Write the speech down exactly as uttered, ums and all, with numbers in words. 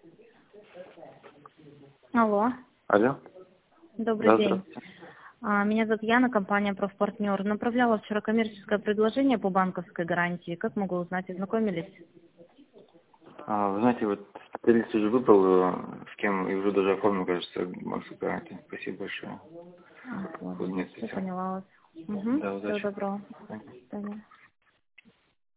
Алло. Алло. Добрый Да, день. А, Меня зовут Яна, компания «Профпартнер». Направляла вчера коммерческое предложение по банковской гарантии. Как могу узнать, ознакомились? А, вы знаете, вот специалист уже выбрал, э, с кем, и уже даже оформил, кажется, банковскую гарантию. Спасибо большое. А, ладно, Нет, я всё. поняла вас. Угу. Да, Всего удачи. доброго. До свидания.